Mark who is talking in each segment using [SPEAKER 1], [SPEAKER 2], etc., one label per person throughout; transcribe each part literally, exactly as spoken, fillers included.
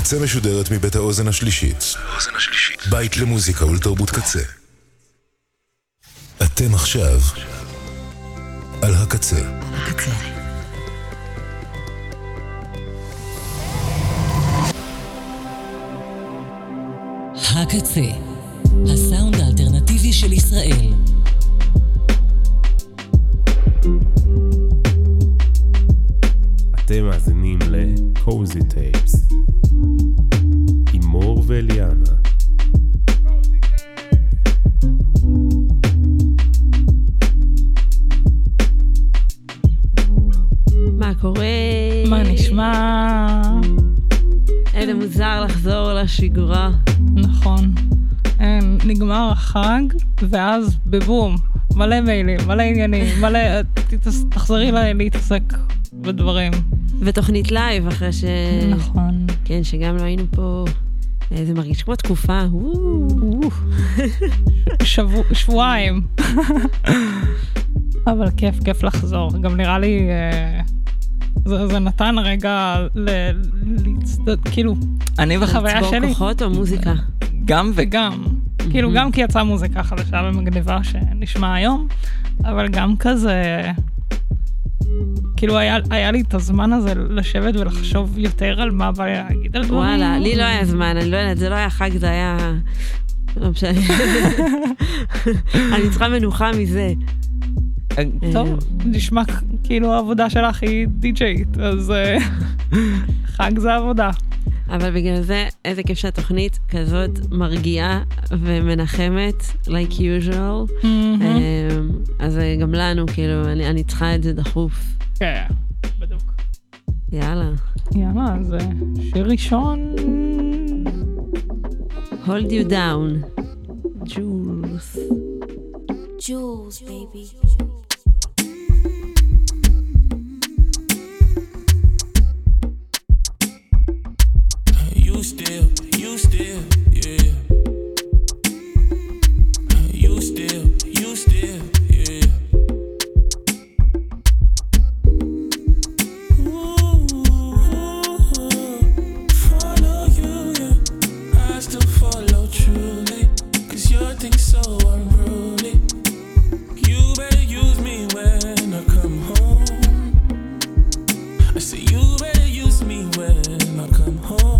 [SPEAKER 1] הקצה משודרת מבית האוזן השלישית. בית למוזיקה ולתרבות קצה. אתם עכשיו על הקצה.
[SPEAKER 2] הקצה. הקצה, הסאונד האלטרנטיבי של ישראל.
[SPEAKER 3] אתם מאזינים ל-Cozy Tapes עם מור ואליאנה.
[SPEAKER 2] מה קורה?
[SPEAKER 4] מה נשמע?
[SPEAKER 2] איזה מוזר לחזור לשגרה.
[SPEAKER 4] נכון. אין, נגמר החג, ואז בבום, מלא מיילים, מלא עניינים, מלא... תחזרי לה להתעסק בדברים.
[SPEAKER 2] ותוכנית לייב אחרי ש...
[SPEAKER 4] נכון.
[SPEAKER 2] כן, שגם לא היינו פה... זה מרגיש כמו תקופה.
[SPEAKER 4] שבועיים. אבל כיף, כיף לחזור. גם נראה לי... זה, זה נתן רגע להצטד, כאילו, אני בחוויה שלי.
[SPEAKER 2] לצבור כוחות או מוזיקה?
[SPEAKER 4] גם וגם. כאילו, גם כי יצאה מוזיקה חדשה ומגניבה שנשמע היום, אבל גם כזה, כאילו, היה, היה לי את הזמן הזה לשבת ולחשוב יותר על מה בא להגיד על דברים.
[SPEAKER 2] וואלה, לי לא היה זמן, אני לא יודעת, זה לא היה חג, זה היה... לא משנה. אני צריכה מנוחה מזה.
[SPEAKER 4] טוב, נשמע כאילו העבודה שלך היא די-ג'יית, אז חג זה עבודה.
[SPEAKER 2] אבל בגלל זה, איזה כיף שהתוכנית כזאת מרגיעה ומנחמת, like usual. אז גם לנו, כאילו, אני צריכה את זה דחוף.
[SPEAKER 4] כן, בדיוק.
[SPEAKER 2] יאללה.
[SPEAKER 4] יאללה, אז שיר ראשון.
[SPEAKER 2] Hold you down. Jules.
[SPEAKER 5] Jules, baby.
[SPEAKER 6] You still, you still, yeah. You still, you still, yeah. Ooh, follow you, yeah. I still follow truly, 'cause your thing's so unruly. You better use me when I come home. I say you better use me when I come home.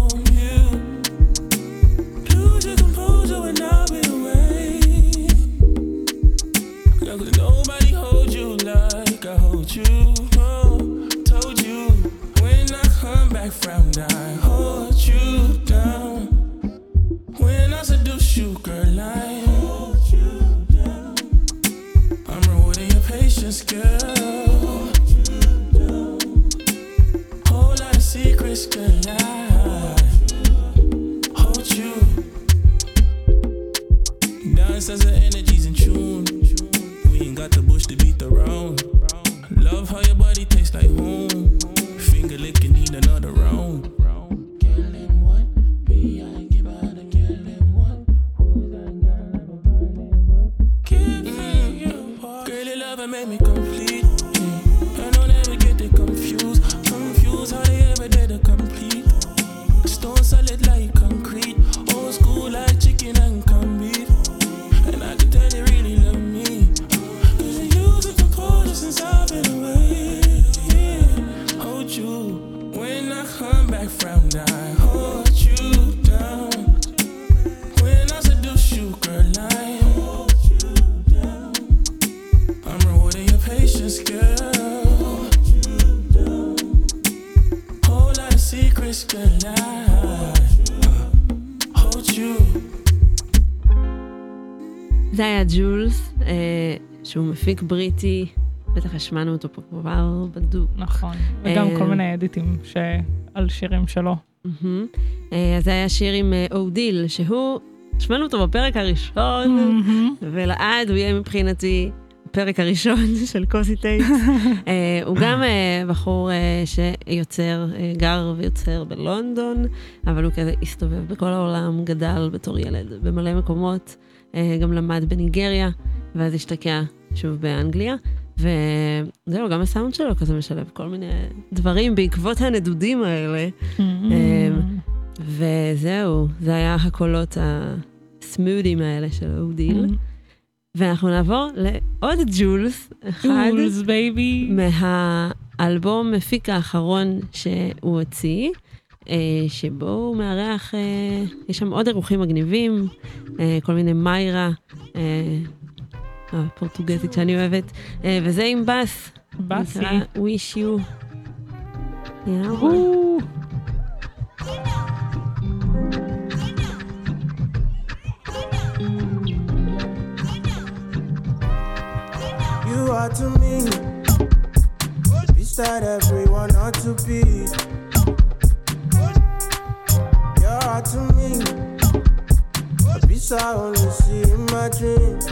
[SPEAKER 2] זה היה ג'ולס, שהוא מפיק בריטי, בטח השמענו אותו פה כבר בדוק.
[SPEAKER 4] נכון, וגם כל מיני אדיטים על שירים שלו.
[SPEAKER 2] אז זה היה שיר עם אודיל, שהוא, השמענו אותו בפרק הראשון, ולעד הוא יהיה מבחינתי הפרק הראשון של קוזי טייפס. הוא גם בחור שיוצר, גר ויוצר בלונדון, אבל הוא כזה הסתובב בכל העולם, גדל בתור ילד במלא מקומות, גם למד בניגריה, ואז השתקע שוב באנגליה, וזהו, גם הסאונד שלו כזה משלב כל מיני דברים בעקבות הנדודים האלה. וזהו, זה היה הקולות הסמודים האלה של אודיל. ואנחנו נעבור לעוד ג'ולס, אחד
[SPEAKER 4] ג'ולס בייבי.
[SPEAKER 2] מהאלבום מפיק האחרון שהוא הוציא, שבו הוא מארח, יש שם עוד אירוחים מגניבים, כל מיני מיירה, הפורטוגזית שאני אוהבת, וזה עם בס.
[SPEAKER 4] בסי.
[SPEAKER 2] נקרא Wish You. יאללה.
[SPEAKER 7] You are to me, peace that everyone ought to be. You are to me, a peace I only see in my dreams.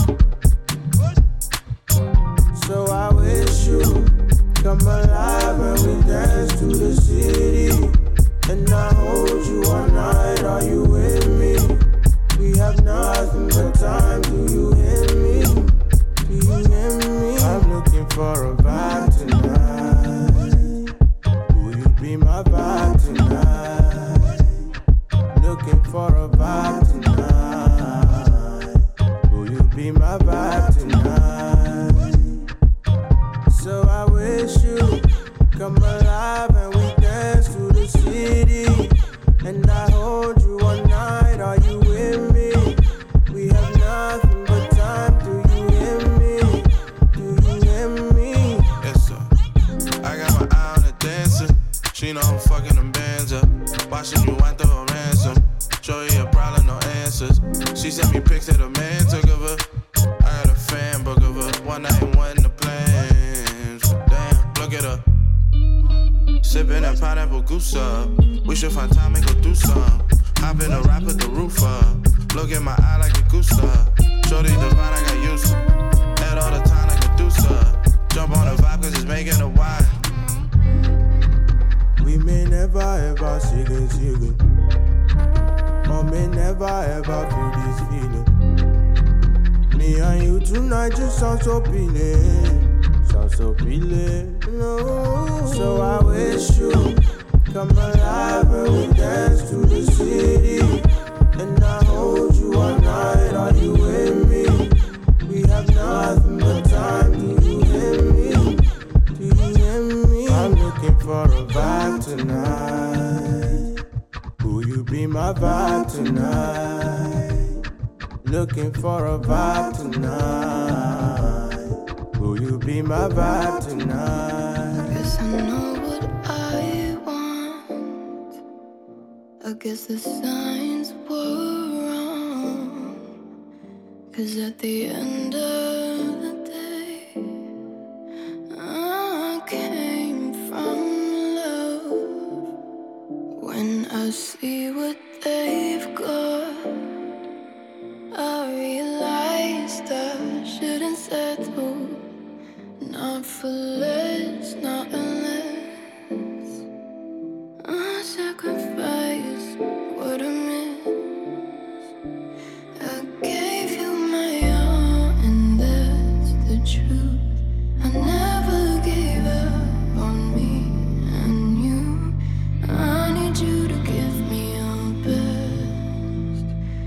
[SPEAKER 7] So I wish you come alive and we dance to the city. And I hold you all night, are you with me? We have nothing but time, do you hear me? Do you hear me? I'm looking for a vibe tonight. Will you be my vibe tonight? Looking for a vibe tonight. Will you be my vibe tonight? So I wish you come alive and we dance to the city. And I hold you all night, are you with me? We have nothing but time, do you hear me? Do you hear me?
[SPEAKER 8] Yes sir, I got my eye on the dancer. She know I'm fucking them bands up. Watching you want throw a ransom. Show you a problem, no answers. She sent me pics that a man took of her. I got a fan book of her. One night and one the plans. Damn, look at her. Sipping that pineapple goose up. We should find time and go do some. Hop in the rap, put the roof up. Look in my eye like a goose up. Shorty divine, I got used to. Had all the time like a deuce up. Jump on the vibe cause it's making a wine.
[SPEAKER 7] We may never ever see this feeling. Or may never ever feel this feeling. Me and you tonight just sound so appealing. Sound so appealing. No. So I wish you come alive and we dance to the city. And I hold you all night, are you with me? We have nothing but time, do you hear me? Do you hear me? I'm looking for a vibe tonight. Will you be my vibe tonight? Looking for a vibe tonight. Will you be my vibe tonight?
[SPEAKER 9] I guess I know what I want. I guess the signs were wrong. Cause at the end of the day, I came from love. When I see what they've got, I realized I shouldn't settle. Not for less, not unless I sacrifice what I miss. I gave you my all, and that's the truth. I never gave up on me and you. I need you to give me your best.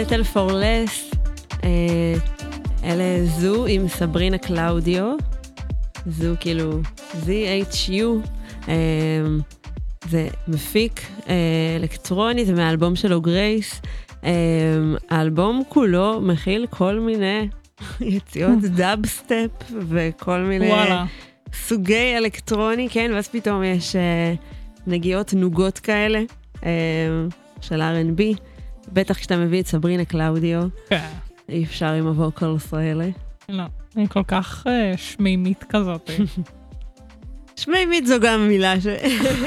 [SPEAKER 2] Settle for Less, אלה זו עם סברינה קלאודיו, זו כאילו זי אייץ' יו, זה מפיק אלקטרוני, זה מהאלבום שלו גרייס, האלבום כולו מכיל כל מיני יציאות דאב סטפ וכל מיני סוגי אלקטרוני, כן, ואז פתאום יש נגיעות נוגות כאלה של אר אנד בי, בטח כשאתה מביא את סברינה קלאודיו, אי אפשר עם הווקלס האלה.
[SPEAKER 4] לא, אני כל כך שמימית כזאת.
[SPEAKER 2] שמימית זו גם מילה ש...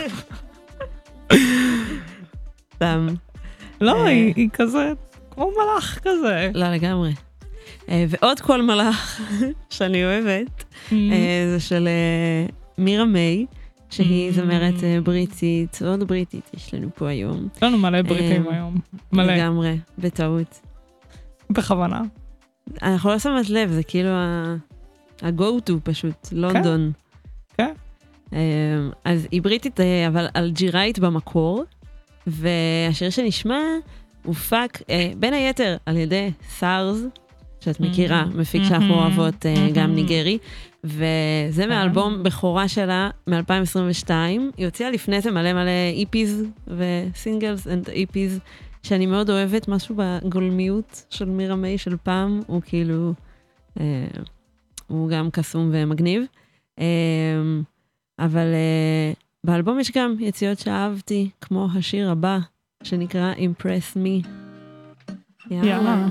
[SPEAKER 2] סתם.
[SPEAKER 4] לא, היא כזה, כמו מלאך כזה.
[SPEAKER 2] לא, לגמרי. ועוד כל מלאך שאני אוהבת, זה של מירה מיי, שהיא זמרת בריטית, עוד בריטית יש לנו פה היום.
[SPEAKER 4] יש לנו מלא בריטים היום. מלא.
[SPEAKER 2] לגמרי, בטעות.
[SPEAKER 4] בכוונה.
[SPEAKER 2] אנחנו לא שמת לב, זה כאילו ה-go-to פשוט, לונדון.
[SPEAKER 4] כן.
[SPEAKER 2] אז היא בריטית, אבל אלג'יראית במקור, והשיר שנשמע הופק בין היתר על ידי סארס, שאת מכירה, מפיק שאנחנו אוהבות גם ניגרי, וזה מהאלבום בכורה שלה מ-אלפיים עשרים ושתיים, היא הוציאה לפני זה מלא מלא איפיז וסינגלס אנד איפיז, שאני מאוד אוהבת, משהו בגולמיות של מירה מיי של פעם, הוא כאילו, אה, הוא גם קסום ומגניב, אה, אבל אה, באלבום יש גם יציאות שאהבתי, כמו השיר הבא, שנקרא Impress Me.
[SPEAKER 4] יאללה.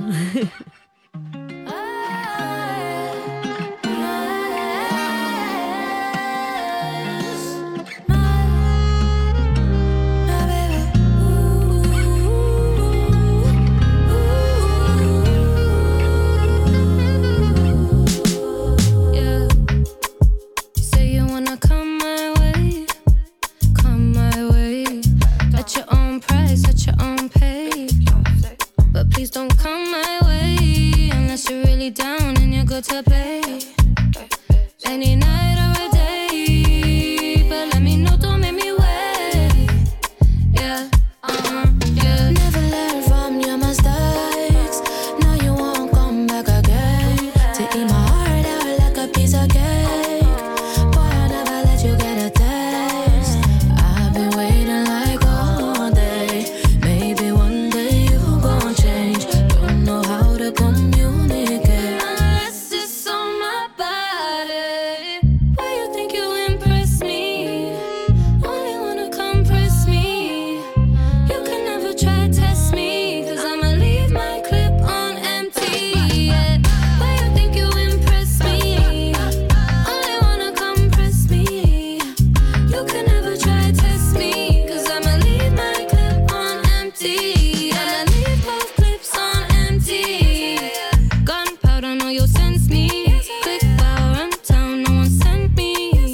[SPEAKER 9] Please don't come my way unless you're really down and you're good to play. Any night or a day, but let me know, don't make me wait. Yeah, uh-huh, yeah. Never learn from your mistakes. Now you won't come back again to eat my heart out like a piece of cake. Boy, I never let you get a taste. I've been waiting like all day. Maybe one day you gon' change. Don't know how to communicate unless it's on my body. Why you think you impress me? Only wanna compress me. You can never try test me, cause I'ma leave my clip on empty. Yeah. Why you think you impress me? Only wanna compress me. You can never try test me, cause I'ma leave my clip on empty. I'ma leave both clips on empty. Gunpowder, know you sense me. Quick power, run town, no one sent me.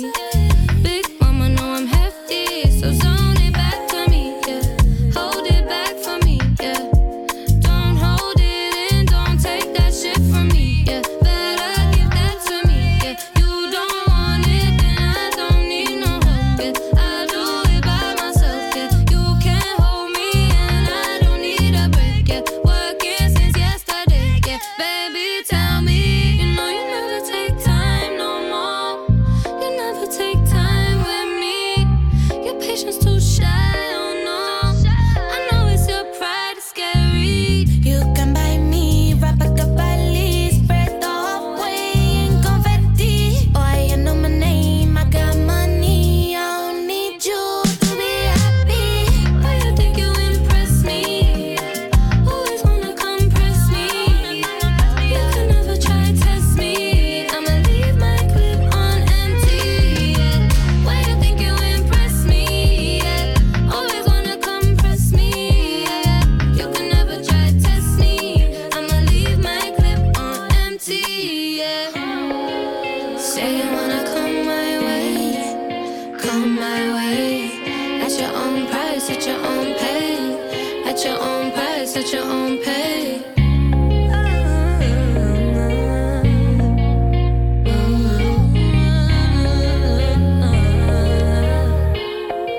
[SPEAKER 9] Big mama, know I'm hefty, so zone it back to me, yeah. Hold it back for me, yeah. Don't hold it in, don't take that shit from me, yeah. Better give that to me, yeah. You don't want it, then I don't need no help, yeah. I'll do it by myself, yeah. You can't hold me and I don't need a break, yeah. Working since yesterday, yeah. Baby, tell me, you know you never take time no more. You never take time with me. Your patience too shy, oh no. I know it's your pride, it's scary. You can buy me, wrap like a valise, spread the whole way in confetti. Oh, you know my name, I got money, I don't need you to be happy. Why you think you impress me? Always wanna compress me. You can never try test me. I'ma leave my clip on empty. Yeah. Why you think you impress me? Yeah. Always wanna compress me. Yeah. You can never try test me. I'ma leave my clip on empty. Yeah. Say you wanna come my way, come my way. At your own price, at your own pay. At your own price, at your own pay.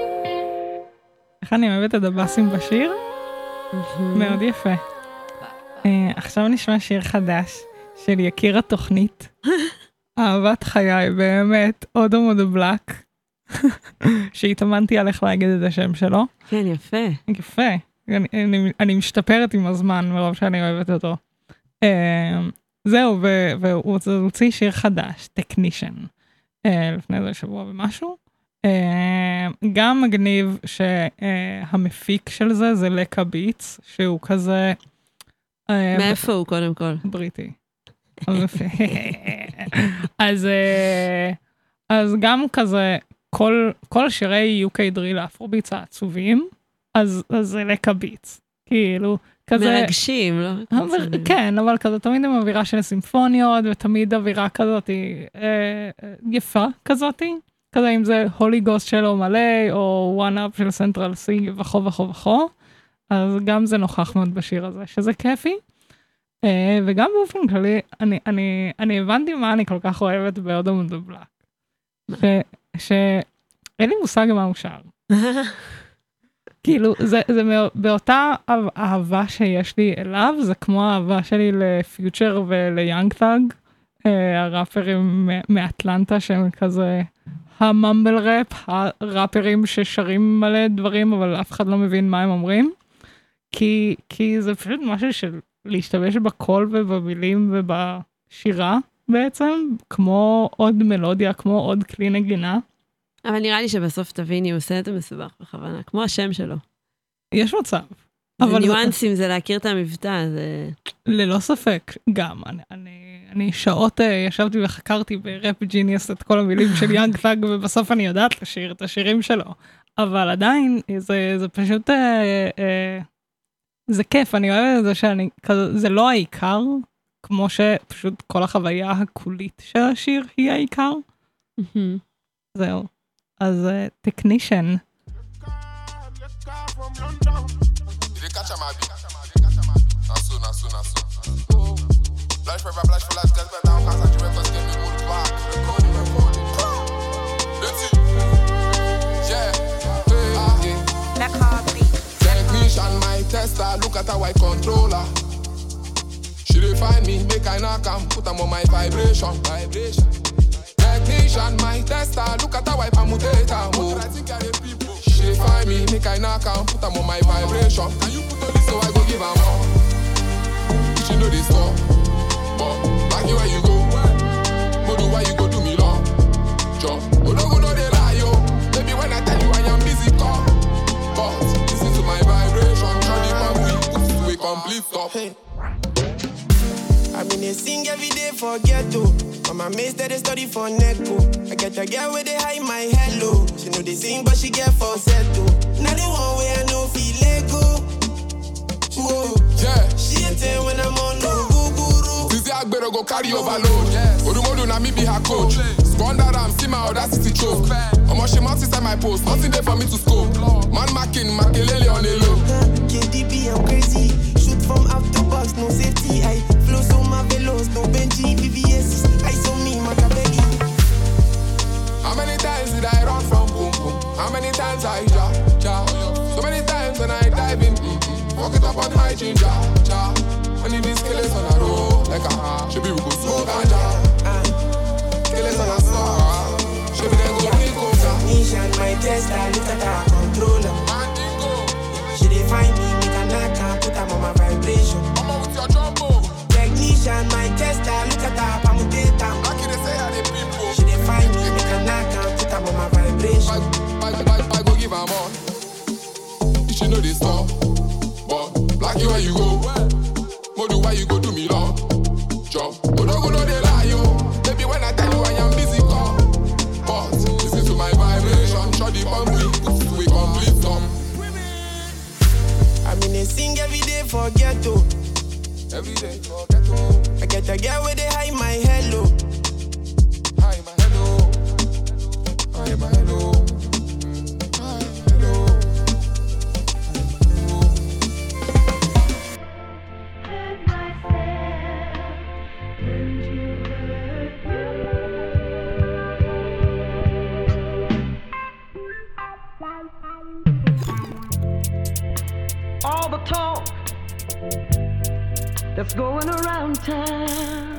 [SPEAKER 4] איך אני אוהבת את הבאסים בשיר? מאוד יפה. עכשיו נשמע שיר חדש של יקיר התוכנית. אהבת חיי, באמת, אודו מודבלק. שהתאמנתי על איך להגיד את השם שלו.
[SPEAKER 2] כן, יפה.
[SPEAKER 4] יפה. אני, אני, אני משתפרת עם הזמן מרוב שאני אוהבת אותו. זהו, והוא הוציא שיר חדש, טכנישן, לפני זה שבוע ומשהו. גם מגניב שהמפיק של זה זה לקה ביטס, שהוא כזה...
[SPEAKER 2] מאיפה הוא קודם כל?
[SPEAKER 4] בריטי. אז, אז גם כזה, כל, כל שירי יו קיי דריל האפרוביטס העצובים, אז, אז זה לקה ביטס. כאילו, כזה...
[SPEAKER 2] מרגשים, לא?
[SPEAKER 4] אבל, כן, אבל כזה תמיד עם אווירה של סימפוניות, ותמיד אווירה כזאת אה, יפה כזאת, כזה אם זה הולי גוסט שלו מלא, או וואן אפ של סנטרל סי וכו וכו וכו, אז גם זה נוכח מאוד בשיר הזה, שזה כיפי. אה, וגם באופן כללי, אני, אני, אני הבנתי מה אני כל כך אוהבת באודו מודבלק. שאין לי מושג מה הוא שר. כאילו, זה, זה באותה אהבה שיש לי אליו, זה כמו האהבה שלי לפיוטשר וליאנג תאג, הראפרים מאטלנטה שהם כזה הממבל ראפ, הראפרים ששרים מלא דברים, אבל אף אחד לא מבין מה הם אומרים, כי, כי זה פשוט משהו של להשתמש בקול ובמילים ובשירה בעצם, כמו עוד מלודיה, כמו עוד כלי נגינה.
[SPEAKER 2] אבל נראה לי שבסוף תביני, הוא עושה את המסובך בכוונה, כמו השם שלו.
[SPEAKER 4] יש מצב.
[SPEAKER 2] זה ניואנסים, זה... זה להכיר את המבטא, זה...
[SPEAKER 4] ללא ספק, גם. אני, אני, אני שעות ישבתי וחקרתי בראפ ג'יניוס את כל המילים של יאנג תאג, ובסוף אני יודעת לשיר את השירים שלו. אבל עדיין, זה, זה פשוט... אה, אה, זה כיף, אני אוהבת את זה שאני... כזה, זה לא העיקר, כמו שפשוט כל החוויה הקולית של השיר היא העיקר. זהו. אז טכנישן.
[SPEAKER 8] Technician, my tester, look at how I controller. She dey find me, make I knock am, put am on my vibration, vibration. Technician, my tester, look at how I permutate am, oh. She dey find me, make I knock am, put am on my vibration. Can you put on this so I go give am more? She know this stuff, but back you where you go. Modu why you go do me long? Jump, Odogo no dey lie yo. Baby when I tell you I am busy, come. But listen to my vibration, turn it on me, to a complete stop. Hey.
[SPEAKER 7] I mean, they sing every day for ghetto. Mama makes that they study for Neko. I get a girl with they high my hello. She know they sing, but she get falsetto. Now the one way I know feel Lego. Whoa,
[SPEAKER 8] yeah.
[SPEAKER 7] She ain't tell when I'm on no guru.
[SPEAKER 8] This year I better go carry overload. Odumodu na me be her coach. Squander am, see my audacity choke. Omo she mount inside my post, nothing there for me to scope. Man marking, Makelele on the low.
[SPEAKER 7] K D B, I'm crazy. Shoot from out the box, no safety. I flow so marvelous, no Benji, V V S. I saw me, Machiavelli.
[SPEAKER 8] How many times did I run from boom boom? How many times I ja ja? So many times when I dive in, fuck it up on hygiene ja ja. I need these killers on a roll, like a ha. Should be we go smoke and ja. Killers on a saw. Should be then go take over.
[SPEAKER 7] Technician, my tester, look at her controller. She dey find me, make a knock and put her on my vibration.
[SPEAKER 8] Come on with your jumbo.
[SPEAKER 7] Technician, my tester, look at her permutate am.
[SPEAKER 8] Like they say, I dey people.
[SPEAKER 7] She dey find me, make a knock and put her on my vibration.
[SPEAKER 8] I, I, I, I go give her more. She know this stuff, but black you where you go. Modu why you go do me long? Jump, Odogo no dey lie yo. Baby when I tell you I am busy, come. But listen to my vibration, shut the bomb we to a complete stop.
[SPEAKER 7] I mean, they sing every day for ghetto.
[SPEAKER 8] Every day for ghetto.
[SPEAKER 7] I get a girl with they high my hello.
[SPEAKER 8] Hi my hello. Hi my hello. Hi hello.
[SPEAKER 10] that's going around town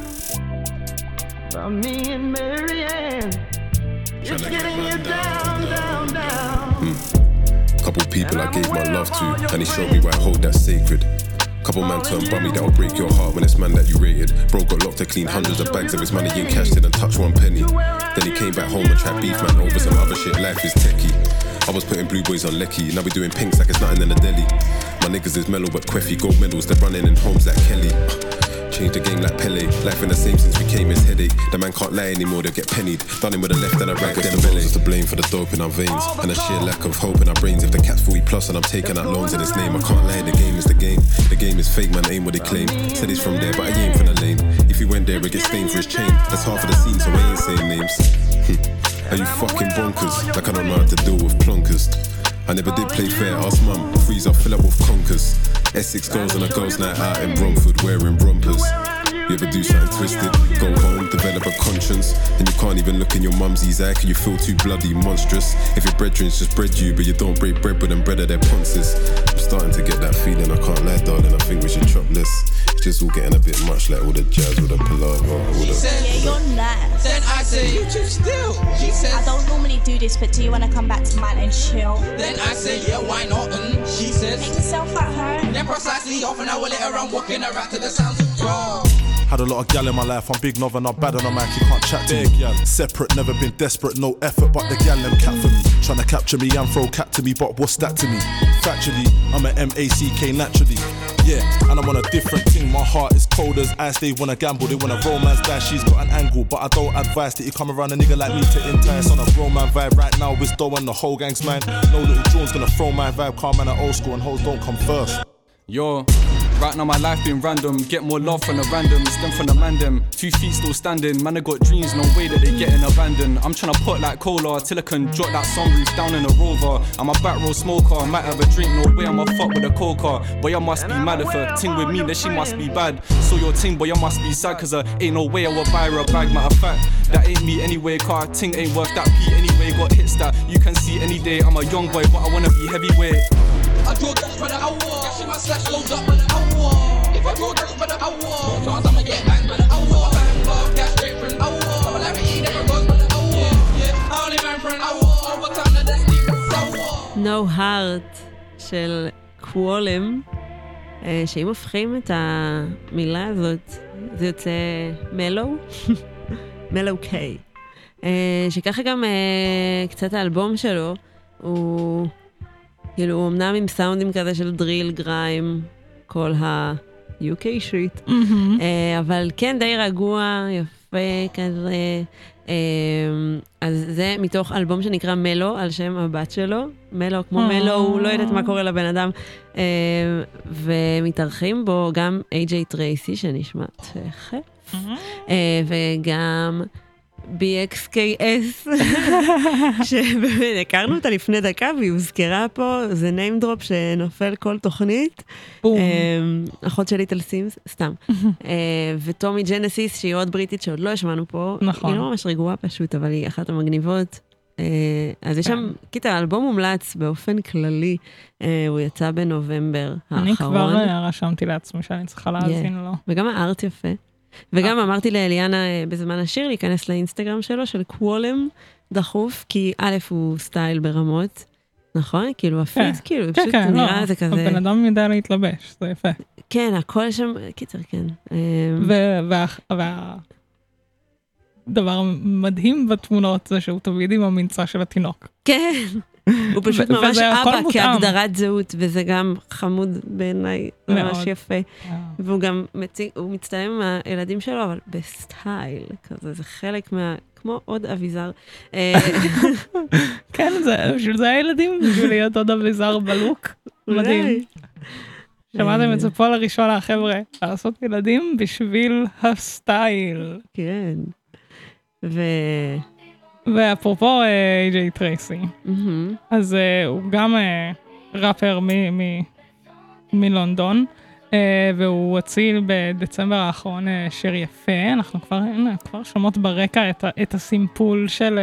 [SPEAKER 10] about me and Marianne. It's getting you down, down, down.
[SPEAKER 1] Mm. Couple people I gave my love to, and he showed me why I hold that sacred. Couple man turned bummy that'll break your heart when it's man that you rated. Bro got locked to clean hundreds of bags of his money in cash, didn't touch one penny. Then he came back home and tried beef man over some other shit. Life is techie. I was putting blue boys on lecky, now we doing pinks like it's nothing in the deli. My niggas is mellow but queffy, gold medals, they're running in homes like Kelly. Change the game like Pele, life in the same since we came his headache. The man can't lie anymore, they'll get pennied. Done him with a left and a right, then belly. Just to blame for the dope in our veins, and a sheer lack of hope in our brains. If the cat's forty plus and I'm taking out loans in his name, I can't lie, the game is the game. The game is fake, man, ain't what they claim. Said he's from there, but I ain't from the lane. If he went there, it gets stained for his chain. That's half of the scene, so I ain't saying names. Are you fucking bonkers? Like I don't know how to deal with plonkers. I never did play fair, ask mum, freeze, I'll fill up with conkers. Essex girls on a girls' night out in Bromford wearing rompers. You ever do something twisted, go home, develop a conscience, and you can't even look in your mumsy's eye, cause you feel too bloody monstrous. If your brethren's just bred you, but you don't break bread with them bread of their ponces. I'm starting to get that feeling, I can't lie darling, I think we should chop less. It's just all getting a bit much, like all the jazz, all the palaver, all the...
[SPEAKER 11] Said, yeah, you're nice. Then I say, you too still. She says, I don't normally do this, but do you want to come back to mine and chill? Then I say, yeah, why not? And she says, make yourself at home. Then precisely off and I will let her run, walking around to the sounds of draw.
[SPEAKER 12] Had a lot of gal in my life, I'm big novel, not bad on a mic, you can't chat to me. Gal. Separate, never been desperate, no effort, but the gal them cat for me. Tryna capture me and throw cat to me, but what's that to me? Factually, I'm a M A C K naturally. Yeah, and I'm on a different thing, my heart is cold as ice, they wanna gamble, they wanna romance that, she's got an angle, but I don't advise that you come around a nigga like me to entice. On a grown man vibe right now, with Doe and the whole gang's man. No little Jones gonna throw my vibe, calm man at old school and hoes don't come first.
[SPEAKER 13] Yo, right now my life been random. Get more love from the randoms than from the man them. Two feet still standing, man I got dreams, no way that they getting abandoned. I'm tryna put like cola till I can drop that sunroof down in a Rover. I'm a back row smoker, might have a drink, no way I'ma fuck with a coca. Boy I must be mad if her ting with me, then she must be bad. So your ting, boy I must be sad, cause uh, ain't no way I will buy her a bag. Matter of fact, that ain't me anyway, car ting ain't worth that P anyway. Got hits that you can see any day. I'm a young boy but I wanna be heavyweight. I draw that for the hour, catching my slash loads up for the hour. If I draw that for the hour, chance I'ma get banged for the hour. Bang love, cash straight for an hour. Popularity never goes for the hour. Yeah, I only ran for an hour. Over time the destiny was sour.
[SPEAKER 2] No Heart של קוולם, שאם הופכים את המילה הזאת, זה יוצא מלו, מלו קיי. שככה גם קצת האלבום שלו, הוא... כאילו, אמנם עם סאונדים כזה של דריל, גריים, כל ה-יו קיי שיט, אבל כן, די רגוע, יפה כזה. אז זה מתוך אלבום שנקרא מלו, על שם הבת שלו. מלו, כמו מלו, הוא לא יודעת מה קורה לבן אדם. ומתארחים בו גם איי ג'יי טרייסי, שנשמעת חף, וגם... בי אקס קיי אס, שבאמת הכרנו אותה לפני דקה, והיא הוזכרה פה, זה name drop שנופל כל תוכנית. אחות של ליטל סימס, סתם. וטומי ג'נסיס, שהיא עוד בריטית שעוד לא השמענו פה, היא לא ממש רגועה פשוט, אבל היא אחת המגניבות. אז יש שם, קיטה, האלבום מומלץ באופן כללי, הוא יצא בנובמבר האחרון.
[SPEAKER 4] אני כבר רשמתי לעצמי שאני צריכה להאזין לו.
[SPEAKER 2] וגם הארט יפה. וגם אמרתי לאליאנה בזמן השיר להיכנס לאינסטגרם שלו, של קוולם דחוף, כי א' הוא סטייל ברמות, נכון? כאילו הפיט, כאילו, פשוט נראה זה כזה...
[SPEAKER 4] הבן אדם יודע להתלבש, זה יפה.
[SPEAKER 2] כן, הכל שם, קיצר, כן.
[SPEAKER 4] והדבר מדהים בתמונות זה שהוא תמיד עם המנצה של התינוק.
[SPEAKER 2] כן. הוא פשוט ממש אבא כהגדרת זהות, וזה גם חמוד בעיניי, ממש יפה. והוא גם מצטלם עם הילדים שלו, אבל בסטייל כזה, זה חלק מה... כמו עוד אביזר.
[SPEAKER 4] כן, בשביל זה הילדים, בשביל להיות עוד אביזר בלוק. מדהים. שמעתם את זה פה לראשונה, חבר'ה, לעשות ילדים בשביל הסטייל.
[SPEAKER 2] כן. ו...
[SPEAKER 4] ואפרופו איי ג'יי טרייסי, אז הוא גם ראפר מלונדון, והוא הוציא בדצמבר האחרון שיר יפה. אנחנו כבר שומעות ברקע את הסימפול של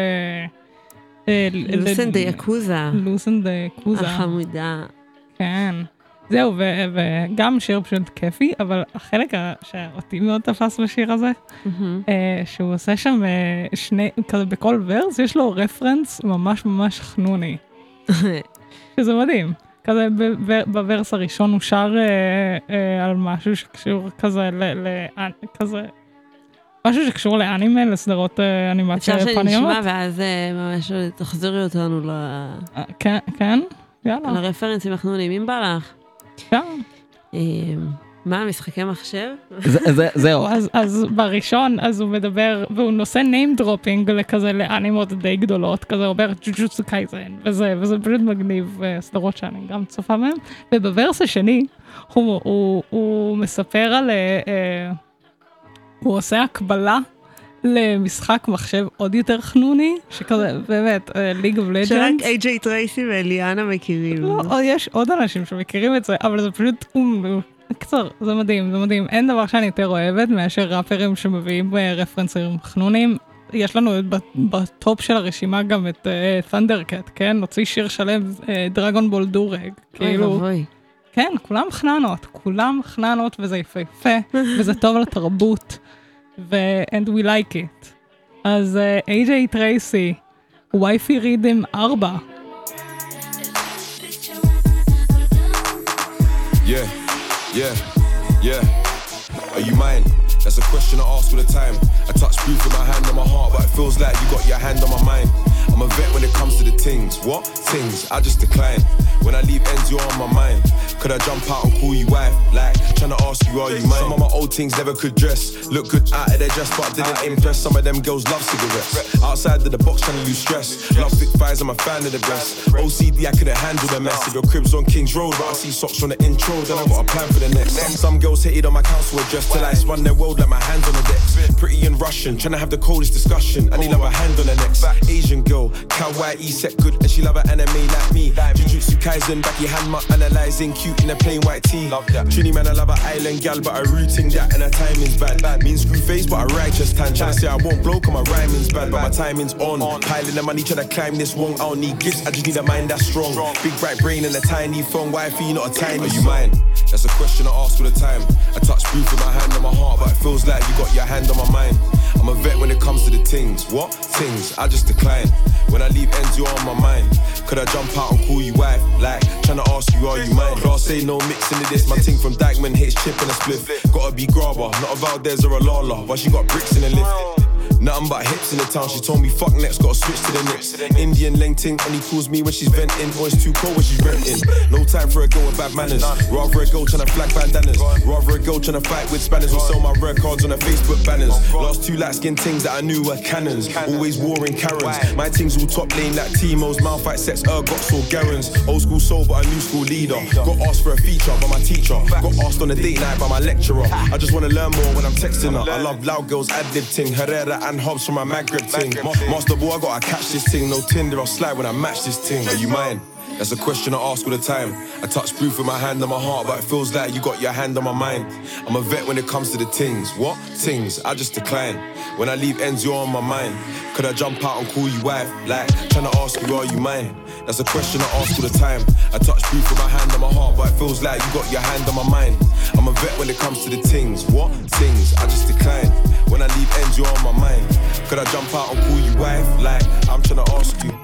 [SPEAKER 2] לוסן דה יקוזה.
[SPEAKER 4] לוסן דה יקוזה.
[SPEAKER 2] החמודה.
[SPEAKER 4] כן. זהו, וגם שיר פשוט כיפי, אבל החלק שאותי מאוד תפס בשיר הזה, שהוא עושה שם שני, כזה בכל ורס, יש לו רפרנס ממש ממש חנוני. שזה מדהים. כזה בוורס הראשון הוא שר על משהו שקשור כזה כזה, משהו שקשור לאנימה, לסדרות אנימציה
[SPEAKER 2] יפניות.
[SPEAKER 4] אפשר
[SPEAKER 2] שנשמע ואז ממש תחזירי אותנו ל...
[SPEAKER 4] כן, כן, יאללה.
[SPEAKER 2] לרפרנסים החנונים, אם בא לך.
[SPEAKER 4] כן.
[SPEAKER 2] מה, משחקי מחשב?
[SPEAKER 4] זהו. אז בראשון, אז הוא מדבר, והוא נושא name dropping לכזה לאנימות די גדולות, כזה אומר ג'וג'וטסו קייזן, וזה, וזה פשוט מגניב סדרות שאני גם צופה מהם. ובוורס השני, הוא, הוא, הוא מספר על, אה, הוא עושה הקבלה למשחק מחשב עוד יותר חנוני, שכזה, באמת, League of Legends.
[SPEAKER 2] שרק איי ג'יי טרייסי ואליאנה מכירים.
[SPEAKER 4] לא, יש עוד אנשים שמכירים את זה, אבל זה פשוט, קצר, זה מדהים, זה מדהים. אין דבר שאני יותר אוהבת מאשר ראפרים שמביאים רפרנסים חנונים. יש לנו בטופ של הרשימה גם את Thundercat, כן? נוציא שיר שלם, דרגון בול דורג. כאילו, כן, כולם חננות, כולם חננות, וזה יפה, וזה טוב לתרבות. ו-and we like it. אז איי ג'יי טרייסי, וייפי רידם ארבע.
[SPEAKER 1] Yeah, yeah, yeah. Are you mine? That's a question I ask all the time. I touch proof with my hand on my heart, but it feels like you got your hand on my mind. I'm a vet when it comes to the things. What? Things, I just decline. When I leave ends, you're on my mind. Could I jump out and call you wife? Like, tryna ask you, are you mine? Some of my old things never could dress. Look good out of their dress, but didn't impress. Some of them girls love cigarettes. Outside of the box, tryna lose stress. Love thick thighs, I'm a fan of the best. O C D, I couldn't handle the mess. If your crib's on King's Road, but I see socks on the intro, then I got a plan for the next. Some, some girls hated on my council address till I spun their world like my hands on the decks. Pretty and Russian, tryna have the coldest discussion. I need love a hand on the next. Asian girl, kawaii, set good, and she love an anime like me. Jujutsu Kaisen, backy hand mark, analyzing cute in a plain white tee. Trini man, I love an island gal, but a routing that and her timing's bad. Mean screw face, but a righteous tan. Tryna say I won't blow, cause my rhyming's bad, but my timing's on. Piling the money, tryna climb this wrong. I don't need gifts, I just need a mind that's strong. Big bright brain and a tiny phone, wifey, not a tiny. Are you mine? That's a question I ask all the time. I touch proof with my hand on my heart, but it feels like you got your hand on my mind. I'm a vet when it comes to the things. What? Things, I just decline. When I leave ends, you're on my mind. Could I jump out and call you wife? Like, tryna ask you, are you mine? Class say no mixing of this. My ting from Dykeman hates chip and a spliff. Gotta be Grabber, not a Valdez or a Lala, but she got bricks in the lift. Nothing but hips in the town. She told me fuck next, gotta switch to the Knicks. Indian leng ting, and he calls me when she's venting, or it's too cold when she's renting. No time for a girl with bad manners. Rather a girl tryna flag bandanas. Rather a girl tryna fight with spanners or sell my red cards on her Facebook banners. Last two light skin things that I knew were cannons. Always warring Karens. My things all top lane like Timo's. Malphite sets, Ergots or Garens. Old school soul, but a new school leader. Got asked for a feature by my teacher. Got asked on a date night by my lecturer. I just wanna learn more when I'm texting her. I love loud girls, ad-lib ting. Herrera and Hobbs from my Maghreb ting. Master boy, I gotta catch this ting. No Tinder, I'll slide when I match this ting. Are you mine? That's a question I ask all the time. I touch proof with my hand on my heart, but it feels like you got your hand on my mind. I'm a vet when it comes to the things. What? Things, I just decline. When I leave ends, you're on my mind. Could I jump out and call you wife? Like, tryna ask you, are you mine? That's a question I ask all the time. I touch proof with my hand on my heart, but it feels like you got your hand on my mind. I'm a vet when it comes to the things. What? Things, I just decline. When I leave ends, you're on my mind. Could I jump out and call you wife? Like, I'm tryna ask you.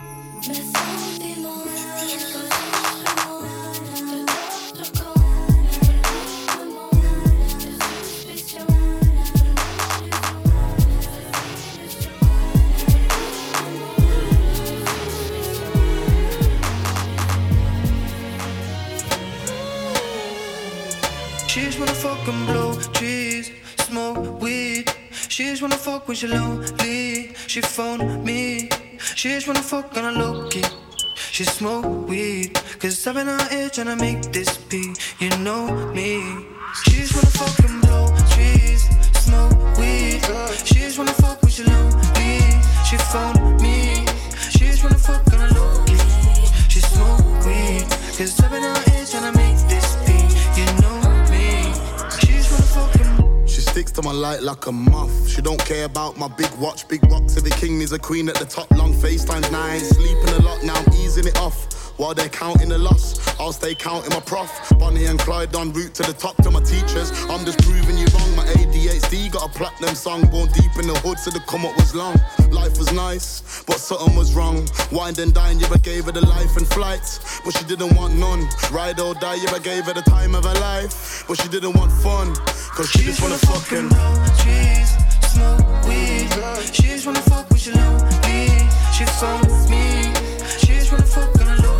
[SPEAKER 14] She just wanna fucking blow trees, smoke weed. She just wanna fuck when she lonely. She phone me. She just wanna fuck on a low key. She smoke weed, cause I've been out here tryna make this beat. You know me. She just wanna fucking blow trees, smoke weed. She just wanna fuck when she lonely. She phone me. She just wanna fuck on a low key. She smoke weed, cause I've been out here tryna make this beat. You know me. She just wanna fucking.
[SPEAKER 15] She sticks to to my light like a moth. She don't care about my big watch, big rocks. Every king needs a queen at the top. Long FaceTimes, now I ain't sleeping a lot. Now I'm easing it off. While they're counting the loss, I'll stay counting my prof. Bonnie and Clyde on route to the top to my teachers. I'm just proving you wrong. My A D H D got a platinum song. Born deep in the hood, so the come up was long. Life was nice, but something was wrong. Wind and dine, yeah, I gave her the life and flights, but she didn't want none. Ride or die, yeah, I gave her the time of her life, but she didn't want fun. Cause she, she just wanna fucking
[SPEAKER 14] cheese, smoke weed. She just wanna fuck with you lonely. She phone me. She just wanna fuck on a low.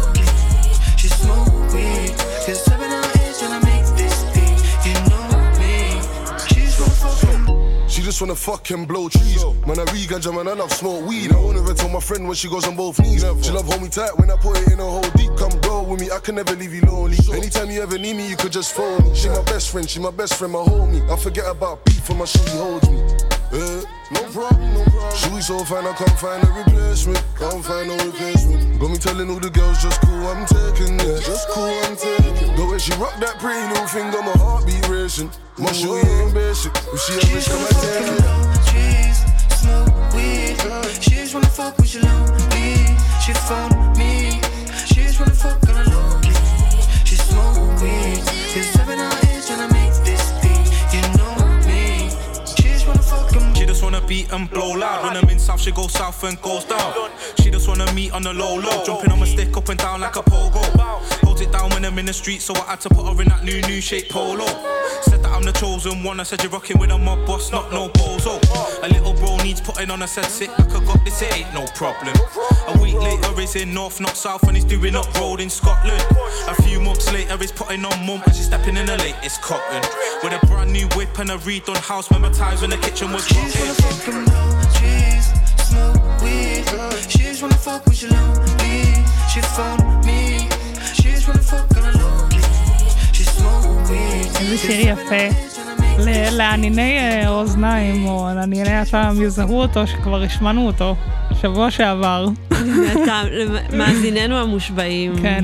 [SPEAKER 14] She smoke weed, cause seven hour is when I make this beat. You know me, she just wanna fuck him.
[SPEAKER 16] She just wanna fucking blow trees. Man, I read ganja, man, I love smoke weed. I won't ever tell my friend when she goes on both knees. She love hold me tight when I put it in a hole deep. Come roll with me, I can never leave you lonely. Anytime you ever need me, you could just phone me. She my best friend, she my best friend, my homie. I forget about beef when my shorty holds me. Uh, no problem, no problem. She so fine, I can't find a replacement. Can't find no replacement. Got me telling all the girls, just cool, I'm taking it. Yeah, just cool, I'm taking. The way she rock that pretty little finger, my heartbeat racing. My shorty ain't basic. If she a bitch, come and take it.
[SPEAKER 14] Cheese, smoke weed. She just wanna fuck with you lonely. She phone me. She just wanna fuck on a low. She smoke weed. Cause seven hour is when I make this beat. You know me. She just wanna fuck him.
[SPEAKER 17] She just wanna beat and blow loud. When I'm in south, she goes south and goes down. She just wanna meet on the low low. Jumping on my stick up and down like a pogo. Holds it down when I'm in the street, so I had to put her in that new new shape polo. Said that I'm the chosen one. I said you're rocking with a mob boss, not no bozo. A little bro needs putting on. I said sit like I got this, it ain't no problem. A week later he's in north, not south, and he's doing up road in Scotland. A few months later he's putting on mum and she's stepping in the latest cotton. With a brand new whip and a redone house. Remember times when the kitchen was
[SPEAKER 14] She's wanna fuck him low, cheese, smoke weed. She just wanna fuck with you lonely. She phone me. She just wanna fuck on a low. She smoke weed.
[SPEAKER 4] איזה שיר יפה לענייני אוזניים או לענייני הטעם, יזהו אותו שכבר השמענו אותו שבוע שעבר.
[SPEAKER 2] מאזיננו המושבעים.
[SPEAKER 4] כן.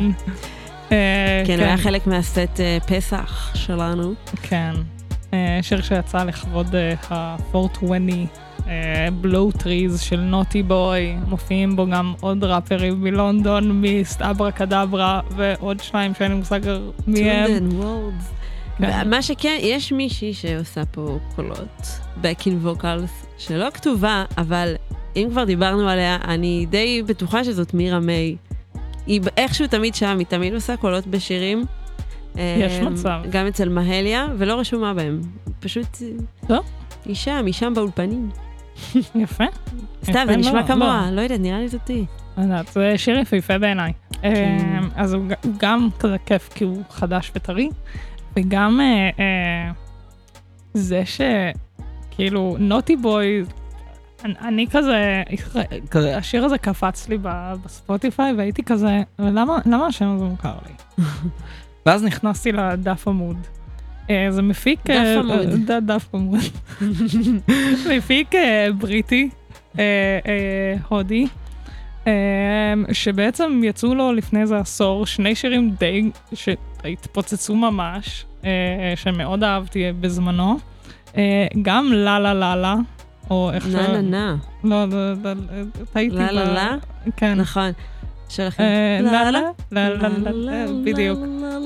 [SPEAKER 2] כן, היה חלק מהסט פסח שלנו.
[SPEAKER 4] כן. שיר שיצא לכבוד ה-ארבע עשרים בלו טריז של נוטי בוי. מופיעים בו גם עוד ראפרים מלונדון, מיסט, אברה קדברה ועוד שניים שאני מושג מהם.
[SPEAKER 2] טונדן וורדס. מה שכן, יש מישהי שעושה פה קולות, בקין ווקלס, שלא כתובה, אבל אם כבר דיברנו עליה, אני די בטוחה שזאת מירה מיי. היא איכשהו תמיד שם, היא תמיד עושה קולות בשירים.
[SPEAKER 4] יש מצב.
[SPEAKER 2] גם אצל מהליה, ולא רשומה בהם. פשוט...
[SPEAKER 4] לא?
[SPEAKER 2] היא שם, היא שם באולפנים.
[SPEAKER 4] יפה.
[SPEAKER 2] סתם, זה נשמע כמוה, לא יודעת, נראה לי זאתי.
[SPEAKER 4] זה שיר יפהפה בעיניי. אז הוא גם כזה כיף, כי הוא חדש וטרי. וגם אה, אה, זה שכאילו נוטי בוי, אני, אני כזה, כזה, השיר הזה קפץ לי בספוטיפיי והייתי כזה, למה, למה השם הזה מוכר לי? ואז נכנסתי לדף עמוד. אה, זה מפיק...
[SPEAKER 2] דף אה, עמוד.
[SPEAKER 4] ד, דף עמוד. מפיק אה, בריטי, אה, אה, הודי, אה, שבעצם יצאו לו לפני איזה עשור שני שירים די... ש... התפוצצו ממש, שמאוד אהבתי בזמנו. גם לה לה לה לה, או איך ש...
[SPEAKER 2] נה נה נה.
[SPEAKER 4] לא, טעיתי.
[SPEAKER 2] לה לה לה?
[SPEAKER 4] כן.
[SPEAKER 2] נכון. שלכם.
[SPEAKER 4] לה לה, לה לה לה, בדיוק.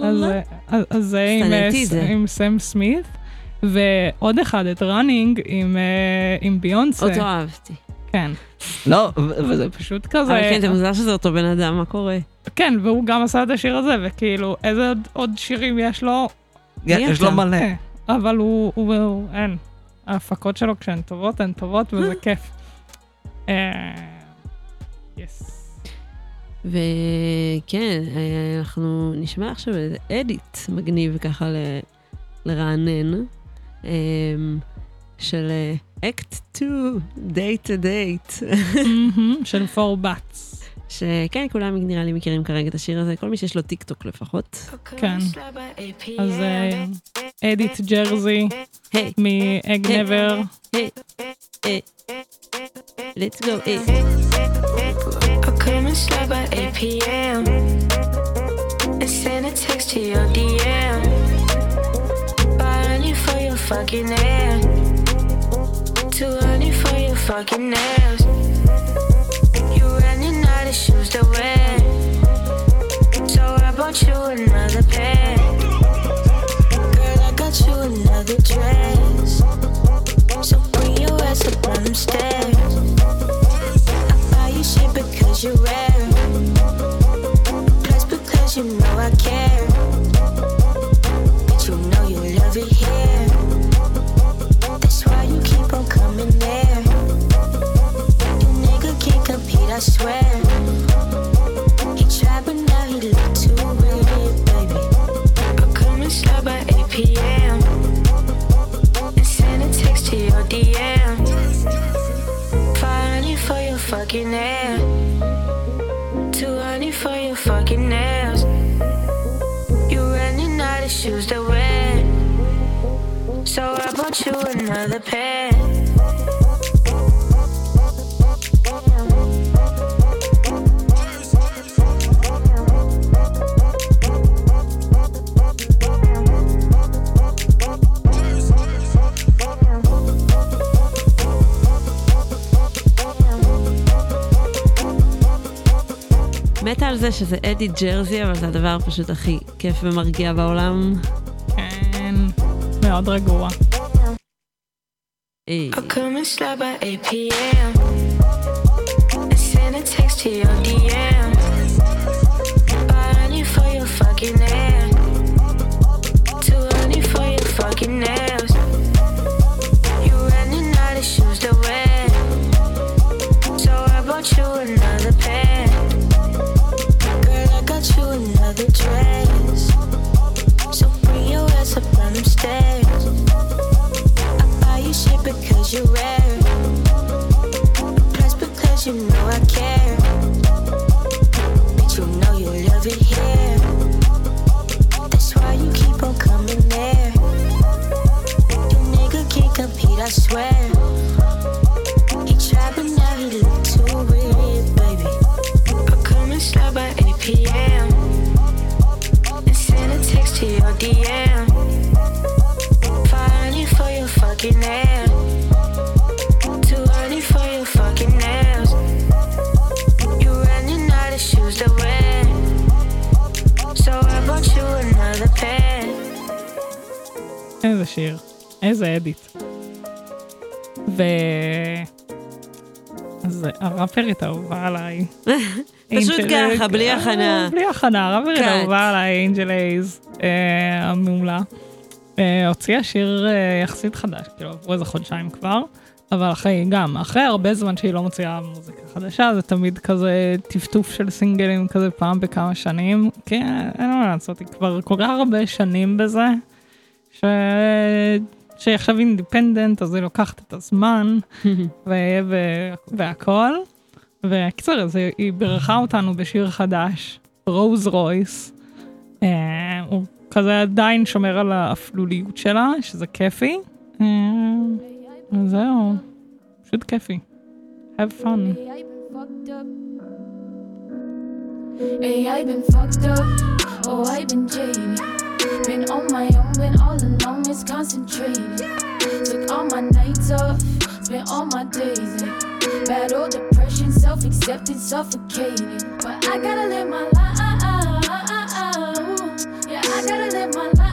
[SPEAKER 4] אז זה עם סם סמית, ועוד אחד, את ראנינג עם ביונסה.
[SPEAKER 2] אותו אהבתי.
[SPEAKER 4] כן. לא, וזה פשוט כזה...
[SPEAKER 2] אבל כן, זה מוזר שזה אותו בן אדם, מה קורה?
[SPEAKER 4] כן, והוא גם עשה את השיר הזה, וכאילו, איזה עוד שירים יש לו?
[SPEAKER 18] יש לו מלא.
[SPEAKER 4] אבל הוא, אין. ההפקות שלו כשהן טובות, הן טובות, וזה כיף. יס.
[SPEAKER 2] וכן, אנחנו נשמע עכשיו איזה אדיט מגניב ככה לרענן, של אקט שתיים, Date to Date.
[SPEAKER 4] של פור בטס.
[SPEAKER 2] שכן, כולם נראה לי מכירים כרגע את השיר הזה, כל מי שיש לו טיק טוק לפחות.
[SPEAKER 4] כן. אז אדיט ג'רזי, מאג נבר.
[SPEAKER 2] Let's go, hey.
[SPEAKER 19] I'll come and slide by eight p.m. and send a text to your D M. Buying you for your fucking hand. two hundred for your fucking nails. You running out of shoes to wear, so I bought you another pair. Girl, I got you another dress, so bring your ass up on them stairs. I buy you shit because you're rare, plus because you know I care. But you know you love it here, that's why you keep on coming there. You nigga can't compete, I swear. He tried but now he look too weird, baby. I'll come and slide by eight p.m. and send a text to your D M. five hundred for your fucking hair, two hundred for your fucking nails. You running out of shoes to wear, so I bought you another pair.
[SPEAKER 2] מתה על זה שזה אדי ג'רזי, אבל זה הדבר פשוט הכי כיף ומרגיע בעולם.
[SPEAKER 4] כן, מאוד רגוע.
[SPEAKER 19] I'll come and slide by eight p.m. and send a text to your D M. five hundred for your fucking hair, two hundred for your fucking nails. You running out of shoes to wear, so I bought you another pair. Girl, I got you another dress, so bring your ass up on them stairs. I buy you shit because you're rare, plus because you know I care. But you know you love it here, that's why you keep on coming there. You nigga can't compete, I swear. He tried but now he look too weird, baby. I'll come and slide by eight p.m. and send a text to your D M. five hundred for your fucking hair, two hundred for your fucking nails. You running out of shoes to wear, so I bought you another pair.
[SPEAKER 4] איזה שיר, איזה אדיט. ו... אז הראפרית האהובה עליי.
[SPEAKER 2] פשוט ככה, בלי הכנה.
[SPEAKER 4] בלי הכנה, הראפרית האהובה עליי, אנג'ל אייז, המעולה. הוציאה שיר יחסית חדש, כאילו עברו איזה חודשיים כבר, אבל אחרי גם, אחרי הרבה זמן שהיא לא מוציאה מוזיקה חדשה, זה תמיד כזה טפטוף של סינגלים כזה פעם בכמה שנים, כי אין מה לעשות, היא כבר כל כך הרבה שנים בזה, ש... שהיא עכשיו אינדיפנדנט, אז היא לוקחת את הזמן, ו... והכל, וקיצור, אז היא ברכה אותנו בשיר חדש, רוז רויס, הוא כזה עדיין שומר על האפלוליות שלה, שזה כיפי, זהו, פשוט כיפי. Have fun.
[SPEAKER 18] Hey, I've been fucked up, oh, I've been jaded. Been on my own, been all alone, it's concentrated. Took all my nights off, spent all my days in. Battle depression, self-acceptance, suffocated. But I gotta live my life, yeah, I gotta live my life.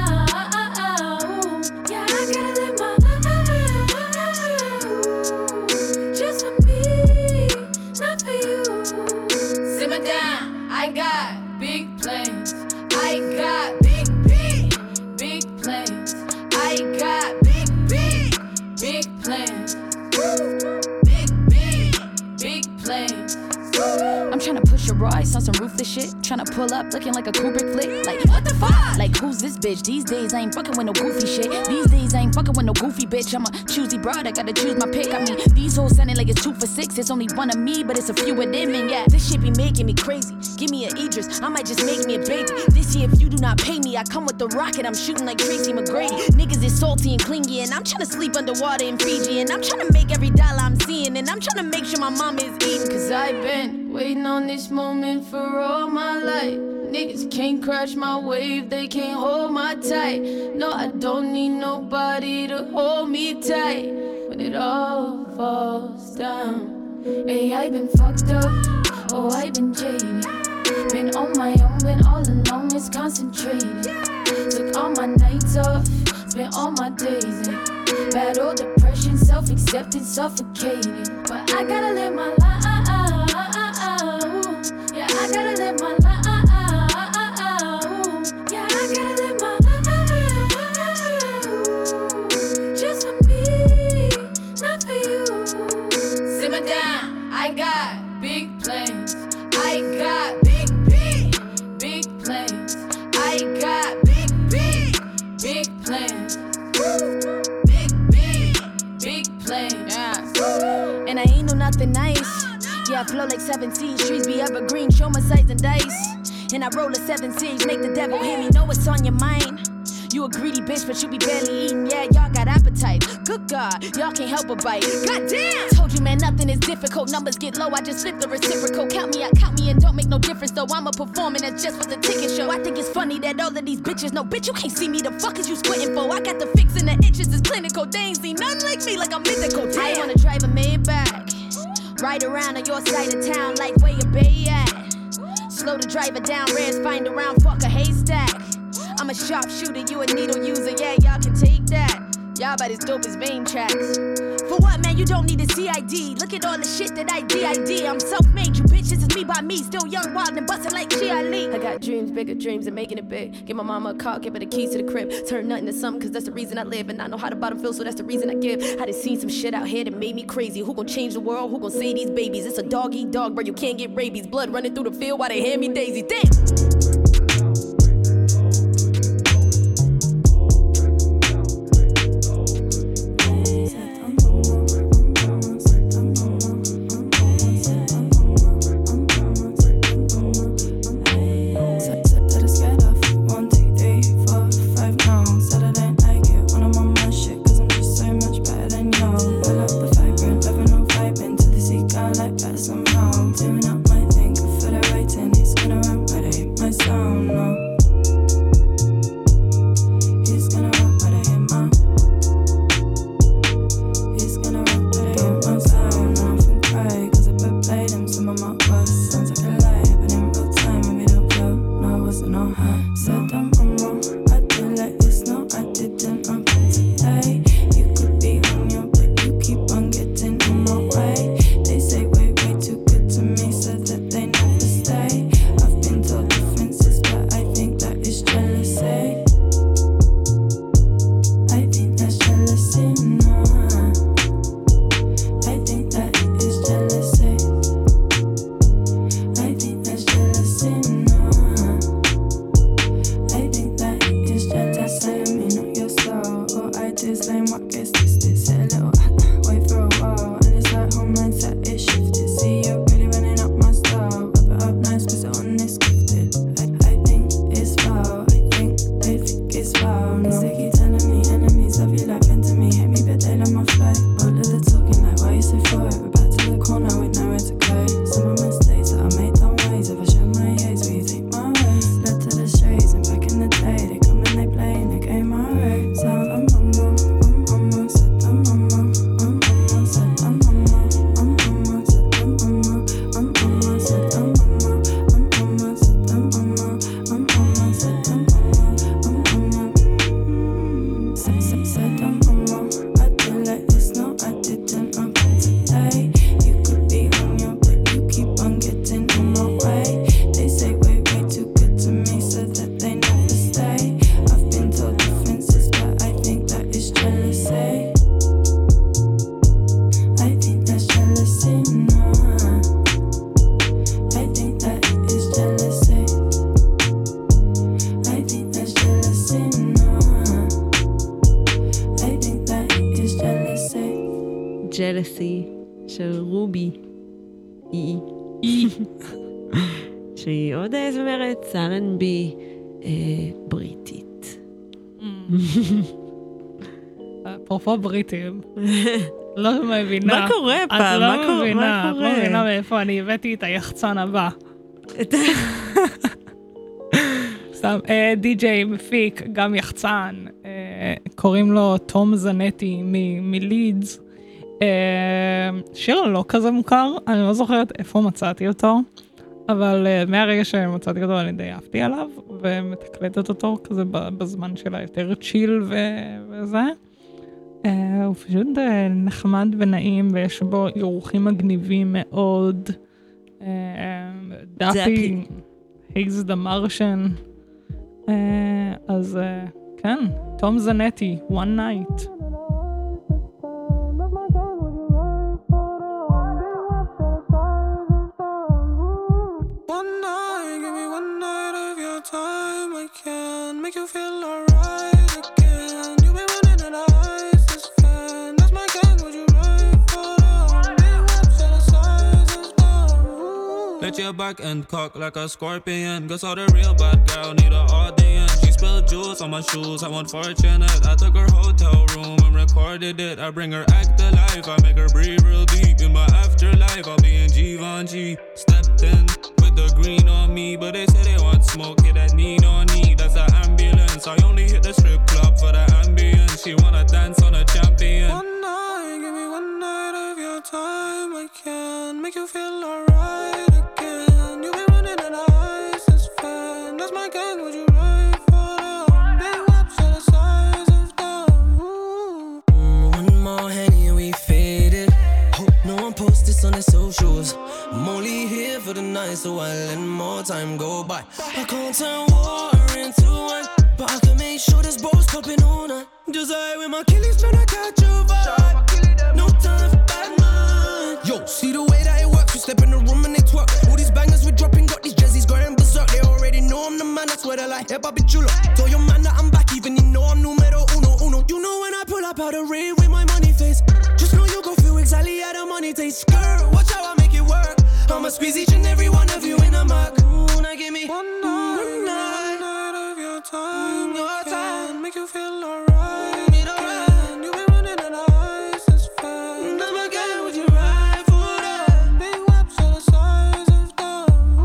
[SPEAKER 18] Yeah, I gotta live my life. Just for me, not for you. Simmer down, I got big plans. I got big, big, big plans. I got big, big, big plans. Big, big, big plans.
[SPEAKER 20] I'm tryna push a rise on some ruthless shit. Tryna pull up looking like a Kubrick flick. Like, what the fuck? Like, who's this bitch? These days I ain't fucking with no goofy shit. These days I ain't fucking with no goofy bitch. I'm a choosy broad, I gotta choose my pick. I mean, these hoes sounding like it's two for six. It's only one of me, but it's a few of them. And yeah, this shit be making me crazy. Give me an Idris, I might just make me a baby. This year, if you do not pay me, I come with the rocket. I'm shooting like Tracy McGrady. Niggas is salty and clingy, and I'm tryna sleep underwater in Fiji. And I'm tryna make every dollar I'm seeing, and I'm tryna make sure my mama is eating.
[SPEAKER 18] Cause I've been waiting on this moment for all my life. Niggas can't crash my wave, they can't hold my tight. No, I don't need nobody to hold me tight.
[SPEAKER 9] when it all falls down. Hey, I've been fucked up, oh, I've been jaded. Been on my own, been all alone, it's concentrated. Took all my nights off, spent all my days in battle, depression, self-acceptance, suffocated. But I gotta live my life, yeah, I gotta live my life.
[SPEAKER 18] I got big plans. I got big, big, big plans. I got big, big, big plans. Big, big, big plans.
[SPEAKER 20] Yeah. And I ain't no nothing nice. Yeah, I flow like seventeen. Trees be evergreen. Show my size and dice. And I roll a seven six. Make the devil hear me. Know what's on your mind. You a greedy bitch, but you be barely eating. Yeah, y'all got appetite. Good God, y'all can't help but bite. Goddamn! Told you, man, nothing is difficult. Numbers get low, I just flip the reciprocal. Count me out, count me in, don't make no difference though. I'm a performing, that's just what the ticket show. I think it's funny that all of these bitches know, bitch, you can't see me. The fuck is you squinting for? I got the fix and the itches is clinical. They ain't seen nothing like me, like I'm mythical. Damn. I wanna drive a Maybach, ride around on your side of town like where your bay at. Slow the driver down, reds find around, fuck a haystack. I'm a sharpshooter, you a needle user, yeah, y'all can take that. Y'all about as dope as vein tracks. For what, man, you don't need a C I D. Look at all the shit that I D I D. I'm self-made, you bitch, this is me by me. Still young, wild, and bustin' like G I Lee. I got dreams, bigger dreams, and making it big. Give my mama a car, give her the keys to the crib. Turn nothing to something, cause that's the reason I live. And I know how the bottom feels, so that's the reason I give. I done seen some shit out here that made me crazy. Who gon' change the world? Who gon' save these babies? It's a dog-eat-dog, bro, you can't get rabies. Blood running through the field while they hand me daisies. Damn!
[SPEAKER 2] Jealousy של רובי אי שהיא עוד זמרת אר אנד בי בריטית.
[SPEAKER 4] אפרופו בריטים, לא מבינה.
[SPEAKER 2] מה קורה פעם?
[SPEAKER 4] את לא מבינה, את לא מבינה מאיפה אני הבאתי את היחצן הבא. סתם, די-ג'יי, מפיק, גם יחצן, קוראים לו תום זנטי מלידס. שיר לא כזה מוכר, אני לא זוכרת איפה מצאתי אותו, אבל מהרגע שמצאתי אותו אני די אהבתי עליו, ומתקלטת אותו כזה בזמן שלה יותר צ'יל וזה. הוא פשוט נחמד ונעים, ויש בו אירוחים מגניבים מאוד. דאפי, היגס דה מרשן. אז כן, תום זנטי, One Night.
[SPEAKER 6] Make you feel alright again. You been running an ISIS fan. That's my gang. Would you ride for them? Big whips and the size is down.
[SPEAKER 21] Let your back end cock like a scorpion. Guess all the real bad girl need an audience. She spilled juice on my shoes. I want fortunate. I took her hotel room and recorded it. I bring her act to life. I make her breathe real deep. In my afterlife, I'll be in Givenchy. Stepped in with the green on me, but they say they want smoke. Hit that need on need. That's the ambulance. I only hit the strip club for the ambience. She wanna dance on a champion.
[SPEAKER 6] One night, give me one night of your time. I can make you feel alright again. You been running an ISIS fan. That's my gang. Would you ride for them? Big whips are the size of them.
[SPEAKER 22] Mm, one more Henny and we faded. Hope no one posts this on their socials. I'm only here for the night, so I let more time go by. I can't turn water into wine, but I can make sure this boat's popping all night. Just like with my killies tryna catch a vibe. No time for bad mind. Yo, see the way that it works. We step in the room and they twerk. All these bangers we're dropping, got these jerseys going berserk. They already know I'm the man, that's where they're like, hey, Bobby Chulo. Tell your man that I'm back, even you know I'm numero uno, uno. You know when I pull up out the rain with my money face. Just know you gon' feel exactly how the money tastes. Girl, watch how I make it work. I'ma squeeze each and every one of you in a mug. Ooh, now give me
[SPEAKER 6] one night, one night, night of your time. Your time, make you feel alright. Again, you been running an ISIS fan.
[SPEAKER 22] That's my girl, would you ride for that?
[SPEAKER 6] Big whips are the size of them.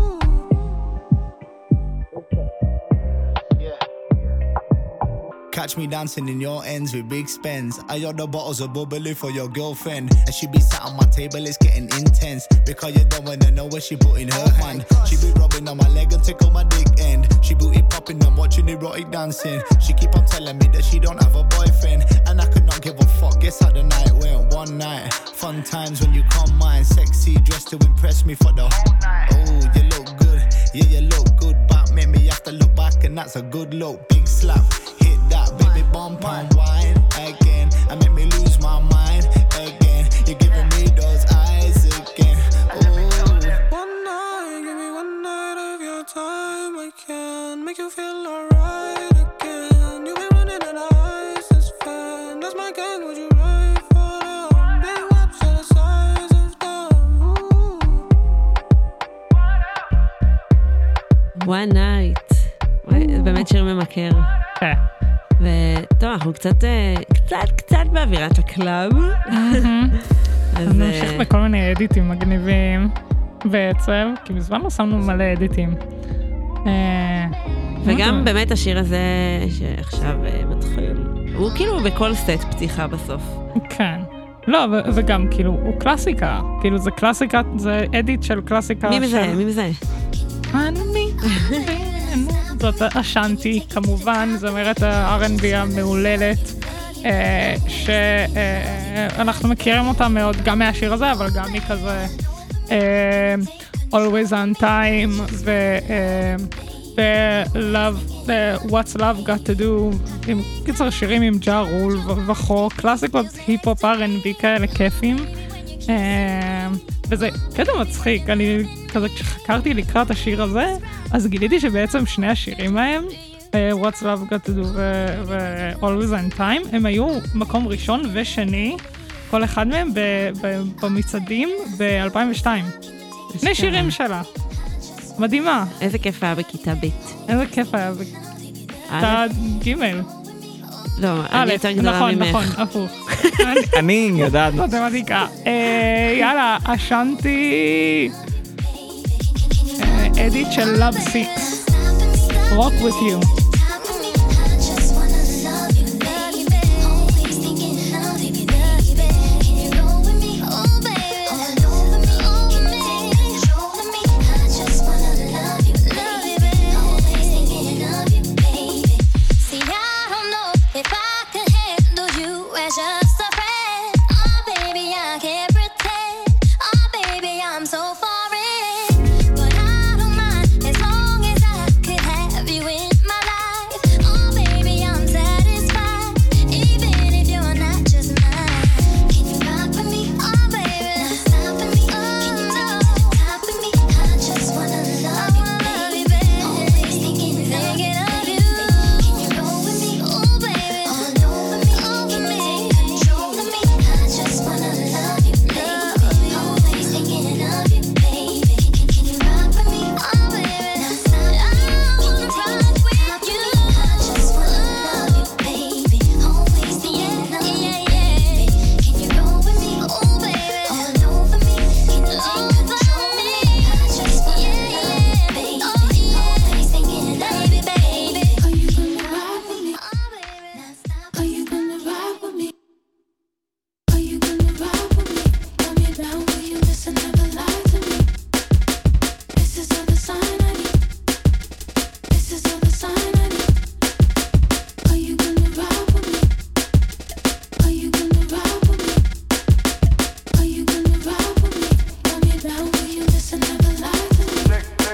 [SPEAKER 23] Catch me dancing in your ends with big spends. I order bottles of bubbly for your girlfriend, and she be sat on my table, it's getting intense. Because you don't wanna know where she put in her hand. She be rubbing on my leg and tickle my dick end. She booty popping and watching erotic dancing. She keep on telling me that she don't have a boyfriend, and I could not give a fuck. Guess how the night went. One night, fun times when you come mine. Sexy, dressed to impress me for the whole night. Oh, you look good, yeah, you look good, but make me have to look back, and that's a good look. Big slap. That baby bump and wine again, and make me lose my mind again. You're giving me those eyes again. Oh.
[SPEAKER 6] One night, give me one night of your time. I can make you feel alright again. You been running an ISIS fan. That's my gang. Would you ride for them? Big whips are the size of them.
[SPEAKER 2] One night. זה באמת שיר ממכר.
[SPEAKER 4] כן.
[SPEAKER 2] וטוב, אנחנו קצת, קצת, קצת באווירת הקלאב.
[SPEAKER 4] אז נמשיך בכל מיני אדיטים מגניבים בעצם, כי מזמן לא שמנו מלא אדיטים.
[SPEAKER 2] וגם באמת השיר הזה שעכשיו מתחיל, הוא כאילו בכל סט פתיחה בסוף.
[SPEAKER 4] כן. לא, וגם כאילו, הוא קלאסיקה. כאילו זה קלאסיקה, זה אדיט של קלאסיקה.
[SPEAKER 2] מי מזה? מי מזה?
[SPEAKER 4] אני. זאת אשנטי, כמובן, זמרת ה-אר אנד בי המעוללת, שאנחנו מכירים אותה מאוד, גם מהשיר הזה, אבל גם מכזה Always on Time, ו-Love, What's Love Got to Do, עם קיצר שירים עם ג'ה רול וכו, קלאסיקות היפ-הופ אר אנד בי כאלה כיפים, וזה קטע מצחיק, אני כזה כשחקרתי לקראת השיר הזה, אז גיליתי שבעצם שני השירים ההם, What's Love Got to Do ו-Always on Time, הם היו מקום ראשון ושני, כל אחד מהם במצעדים ב-אלפיים ושתיים. שני שירים שלה. מדהימה.
[SPEAKER 2] איזה כיף היה בכיתה ב'.
[SPEAKER 4] איזה כיף היה בכיתה ג'.
[SPEAKER 2] לא, אני יותר גדולה ממך.
[SPEAKER 4] נכון, נכון, הפוך.
[SPEAKER 24] אני יודעת.
[SPEAKER 4] מתמטיקה. יאללה, אשנתי. אדיט של Love Six. Rock with you.
[SPEAKER 9] listen, never lie to me. This is all the sign I need. This is all the sign I need. Are you gonna ride with me? Are you gonna ride with me? Are you gonna ride with me? Hold me down, will you listen, never lie to me?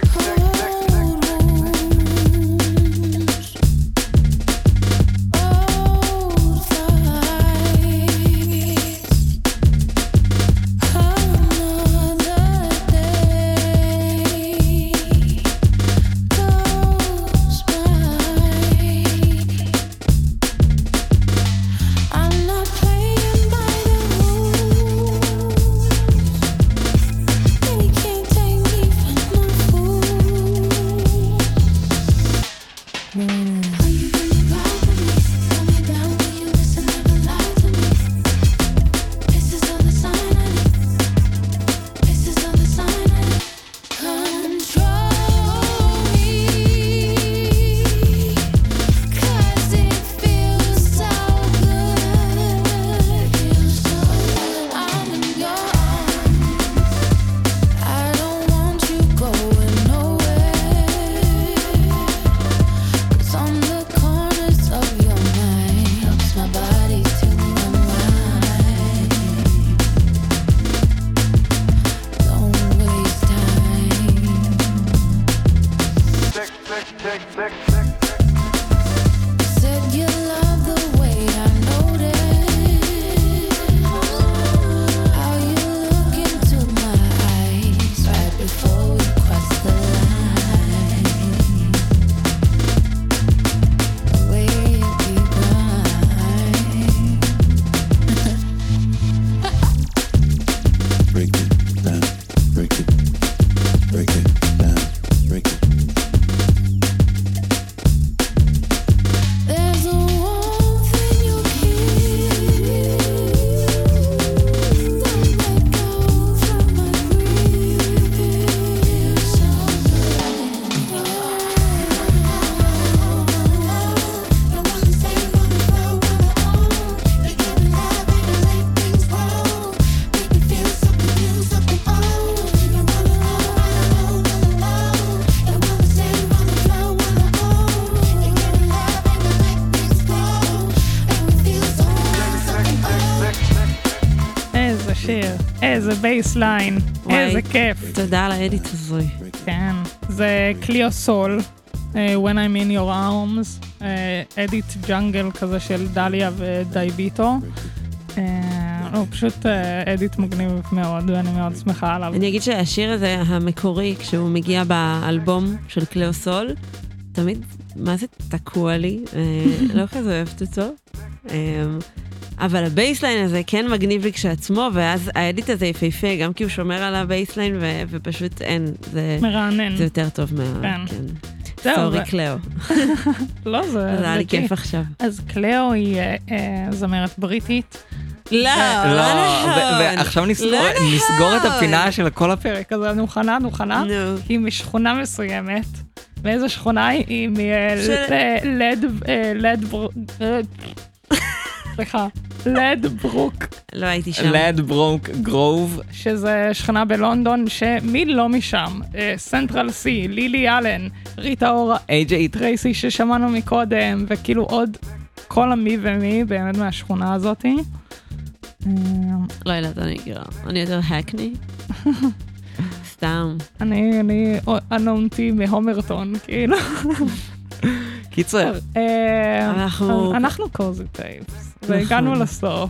[SPEAKER 4] איזה בייסליין, איזה כיף.
[SPEAKER 2] תודה על האדיט הזו.
[SPEAKER 4] כן, זה קליו סול, uh, When I'm in your arms, uh, אדיט ג'אנגל כזה של דליה ודייביטו. Uh, הוא פשוט uh, אדיט מגניב מאוד, ואני מאוד שמחה עליו.
[SPEAKER 2] אני אגיד שהשיר הזה, המקורי, כשהוא מגיע באלבום של קליו סול, תמיד, מה זה תקוע לי? uh, לא כזה אוהבת אותו. Um, אבל הבייסליין הזה כן מגניב לי כשעצמו, ואז האדיט הזה יפהפה, גם כי הוא שומר על הבייסליין, ו- ופשוט אין, זה...
[SPEAKER 4] מרענן.
[SPEAKER 2] זה יותר טוב מה...
[SPEAKER 4] כן.
[SPEAKER 2] כן.
[SPEAKER 4] זהו.
[SPEAKER 2] סורי קליאו.
[SPEAKER 4] לא, זה...
[SPEAKER 2] זה היה לי כיף עכשיו.
[SPEAKER 4] אז קליאו היא זמרת בריטית.
[SPEAKER 2] לא, לא נכון.
[SPEAKER 24] ועכשיו נסגור את הפינה של כל הפרק הזה,
[SPEAKER 4] נוכנה, נוכנה. היא משכונה מסוימת. מאיזו שכונה היא? מלד... לד... סליחה, לד ברוק.
[SPEAKER 2] לא הייתי שם.
[SPEAKER 24] לד ברוק גרוב.
[SPEAKER 4] שזה שכנה בלונדון, שמי לא משם. סנטרל סי, לילי אלן, ריטה אורה,
[SPEAKER 24] איי ג'יי
[SPEAKER 4] טרייסי ששמענו מקודם, וכאילו עוד כל המי ומי באמת מהשכונה הזאת.
[SPEAKER 2] לא יודעת, אני אגרע. אני יותר הקני. סתם.
[SPEAKER 4] אני, אני אנונתי מהומרטון, כאילו.
[SPEAKER 24] קיצר.
[SPEAKER 4] אנחנו... אנחנו קוזי טייפס, והגענו לסוף.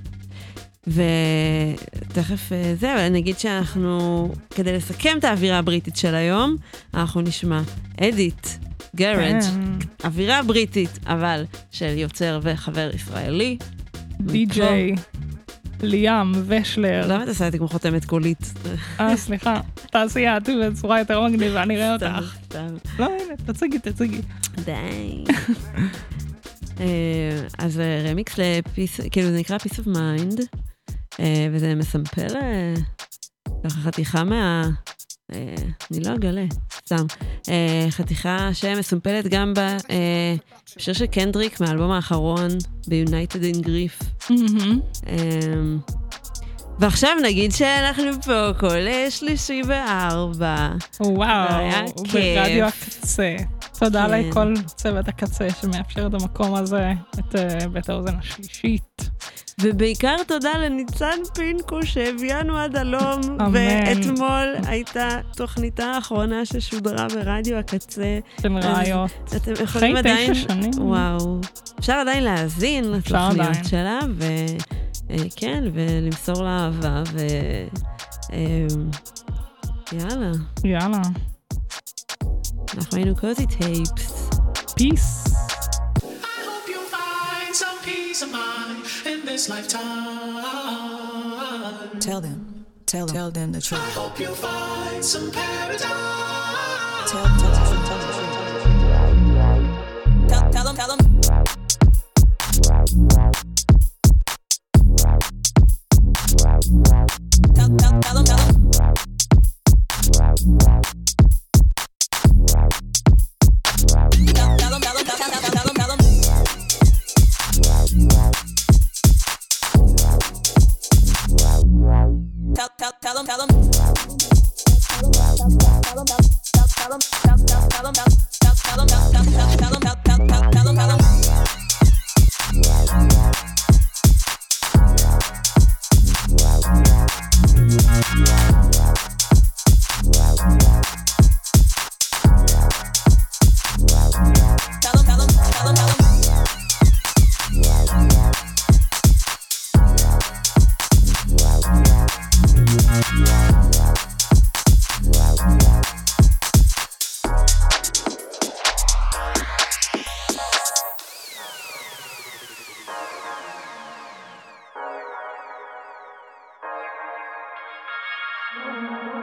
[SPEAKER 2] ותכף זהו, אני אגיד שאנחנו, כדי לסכם את האווירה הבריטית של היום, אנחנו נשמע אדיט גראג', אווירה בריטית, אבל של יוצר וחבר ישראלי.
[SPEAKER 4] די-ג'יי, ליאם ושלר.
[SPEAKER 2] למה אתה עושה את זה כמו חותמת קולית?
[SPEAKER 4] אה, סליחה. תעשייה, אותי בצורה יותר מגניבה, אני רואה אותך. לא, הנה, תציגי, תציגי.
[SPEAKER 2] די. אז רמיקס לפיס, כאילו זה נקרא Peace of Mind, וזה מסמפל ככה חתיכה מה... אני לא אגלה, סתם. חתיכה שמסומפלת גם בשיר של קנדריק מהאלבום האחרון, ב-United in Grief. ועכשיו נגיד שאנחנו פה כל שלישי בארבע.
[SPEAKER 4] וואו, ברדיו
[SPEAKER 2] כיף.
[SPEAKER 4] הקצה. תודה
[SPEAKER 2] כן.
[SPEAKER 4] לכל צוות הקצה שמאפשר את המקום הזה, את uh, בית האוזן השלישית.
[SPEAKER 2] ובעיקר תודה לניצן פינקו שהביאנו עד הלום,
[SPEAKER 4] אמן.
[SPEAKER 2] ואתמול הייתה תוכניתה האחרונה ששודרה ברדיו הקצה.
[SPEAKER 4] של ראיות.
[SPEAKER 2] אתם יכולים
[SPEAKER 4] אחרי
[SPEAKER 2] עדיין...
[SPEAKER 4] תשע שנים.
[SPEAKER 2] וואו. אפשר עדיין להאזין לתוכניות
[SPEAKER 4] עדיין.
[SPEAKER 2] שלה, וכן, ולמסור לה אהבה, ו... אמ, יאללה.
[SPEAKER 4] יאללה.
[SPEAKER 2] אנחנו היינו קוזי טייפס.
[SPEAKER 4] פיס.
[SPEAKER 6] Find some peace of mind in this lifetime.
[SPEAKER 3] Tell them, tell them, tell them the truth.
[SPEAKER 6] I hope you find some paradise.
[SPEAKER 3] Tell, tell, tell, tell them the truth. Tell, tell them, tell them. Tell, tell, tell them, tell them. Tell, tell them, tell them, tell, tell, tell, tell them, tell them. Tell, tell, tell them, tell them.
[SPEAKER 6] Thank you.